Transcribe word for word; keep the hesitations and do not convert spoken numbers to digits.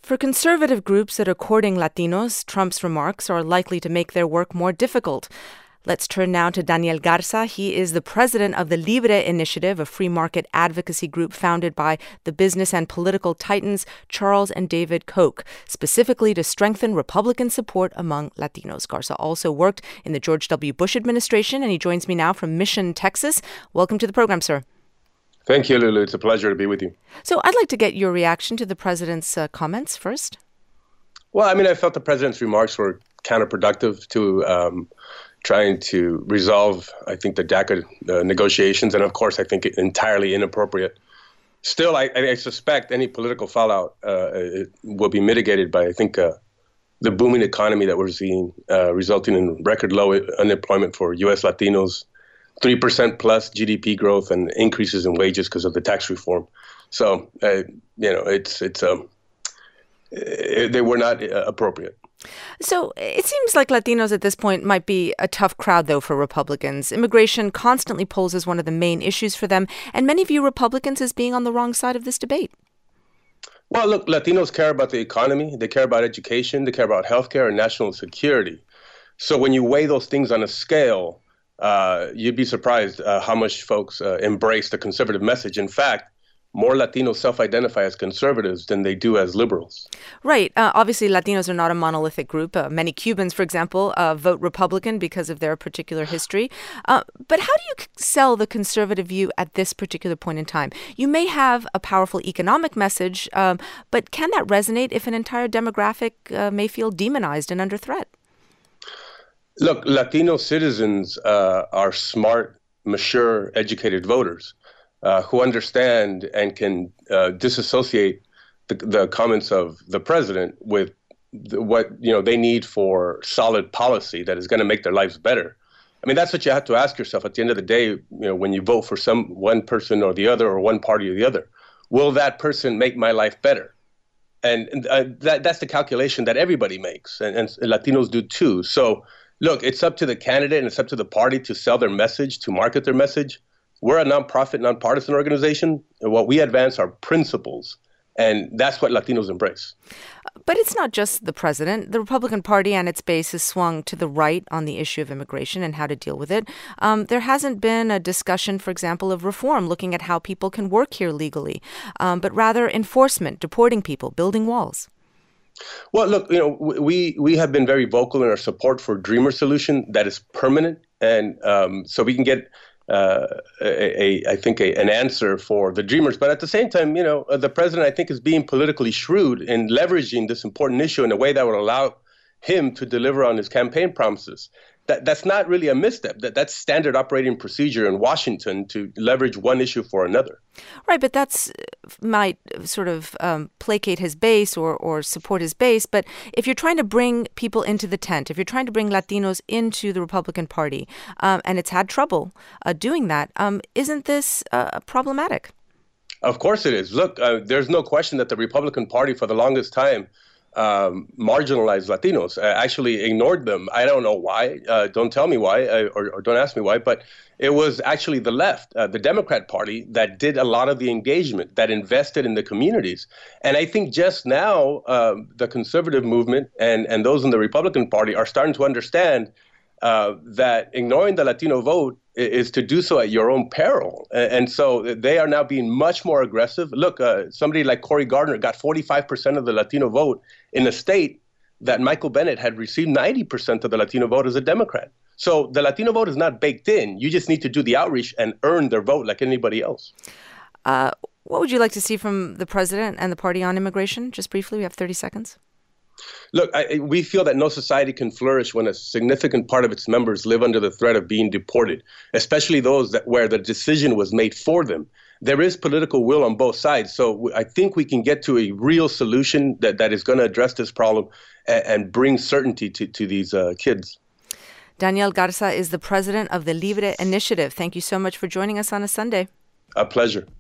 For conservative groups that are courting Latinos, Trump's remarks are likely to make their work more difficult. Let's turn now to Daniel Garza. He is the president of the Libre Initiative, a free market advocacy group founded by the business and political titans Charles and David Koch, specifically to strengthen Republican support among Latinos. Garza also worked in the George W. Bush administration, and he joins me now from Mission, Texas. Welcome to the program, sir. Thank you, Lulu. It's a pleasure to be with you. So I'd like to get your reaction to the president's uh, comments first. Well, I mean, I felt the president's remarks were counterproductive to um, trying to resolve, I think, the DACA uh, negotiations. And of course, I think it entirely inappropriate. Still, I, I suspect any political fallout uh, it will be mitigated by, I think, uh, the booming economy that we're seeing, uh, resulting in record low unemployment for U S Latinos, three percent plus G D P growth and increases in wages because of the tax reform. So, uh, you know, it's it's um, it, they were not uh, appropriate. So it seems like Latinos at this point might be a tough crowd, though, for Republicans. Immigration constantly polls as one of the main issues for them, and many view Republicans as being on the wrong side of this debate. Well, look, Latinos care about the economy, they care about education, they care about healthcare and national security. So when you weigh those things on a scale, Uh, you'd be surprised uh, how much folks uh, embrace the conservative message. In fact, more Latinos self-identify as conservatives than they do as liberals. Right. Uh, obviously, Latinos are not a monolithic group. Uh, many Cubans, for example, uh, vote Republican because of their particular history. Uh, but how do you sell the conservative view at this particular point in time? You may have a powerful economic message, um, but can that resonate if an entire demographic uh, may feel demonized and under threat? Look, Latino citizens uh, are smart, mature, educated voters uh, who understand and can uh, disassociate the, the comments of the president with the, what you know they need for solid policy that is going to make their lives better. I mean, that's what you have to ask yourself at the end of the day. You know, when you vote for some one person or the other, or one party or the other, will that person make my life better? And uh, that that's the calculation that everybody makes, and, and Latinos do too. So. Look, it's up to the candidate and it's up to the party to sell their message, to market their message. We're a nonprofit, nonpartisan organization, and what we advance are principles, and that's what Latinos embrace. But it's not just the president. The Republican Party and its base has swung to the right on the issue of immigration and how to deal with it. Um, there hasn't been a discussion, for example, of reform, looking at how people can work here legally, um, but rather enforcement, deporting people, building walls. Well, look, you know, we we have been very vocal in our support for Dreamer solution that is permanent, and um, so we can get uh, a, a I think a, an answer for the Dreamers. But at the same time, you know, uh, the president I think is being politically shrewd in leveraging this important issue in a way that would allow him to deliver on his campaign promises. That that's not really a misstep. That that's standard operating procedure in Washington to leverage one issue for another. Right, but that's might sort of um, placate his base or or support his base. But if you're trying to bring people into the tent, if you're trying to bring Latinos into the Republican Party, um, and it's had trouble uh, doing that, um, isn't this uh, problematic? Of course it is. Look, uh, there's no question that the Republican Party for the longest time Um, marginalized Latinos, uh, actually ignored them. I don't know why. Uh, don't tell me why, uh, or, or don't ask me why. But it was actually the left, uh, the Democrat Party, that did a lot of the engagement, that invested in the communities. And I think just now, uh, the conservative movement and, and those in the Republican Party are starting to understand uh, that ignoring the Latino vote is to do so at your own peril. And so they are now being much more aggressive. Look, uh, somebody like Cory Gardner got forty-five percent of the Latino vote in a state that Michael Bennet had received ninety percent of the Latino vote as a Democrat. So the Latino vote is not baked in. You just need to do the outreach and earn their vote like anybody else. Uh, what would you like to see from the president and the party on immigration? Just briefly, we have thirty seconds. Look, I, we feel that no society can flourish when a significant part of its members live under the threat of being deported, especially those that where the decision was made for them. There is political will on both sides, so I think we can get to a real solution that, that is going to address this problem and, and bring certainty to, to these uh, kids. Daniel Garza is the president of the Libre Initiative. Thank you so much for joining us on a Sunday. A pleasure.